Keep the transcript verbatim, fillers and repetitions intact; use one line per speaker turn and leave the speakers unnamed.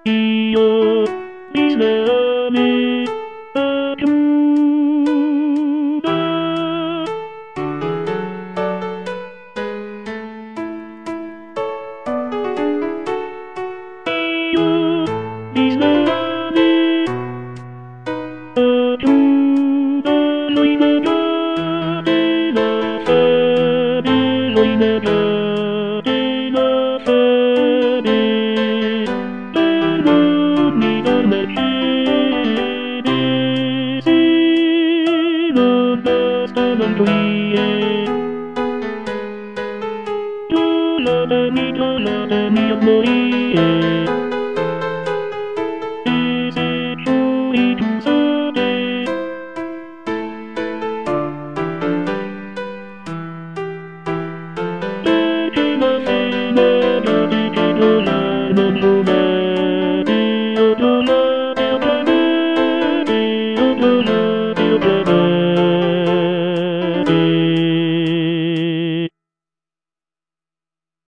Io mi slami aggiunga. Io mi slami aggiunga. Lui negate la fede, lui negate la fede. Mi dorme cede, sì, non bastano gioie. Tu lavami, tu lavami a morire. E se giui tu sade, e che la fine da te che dolare non giove.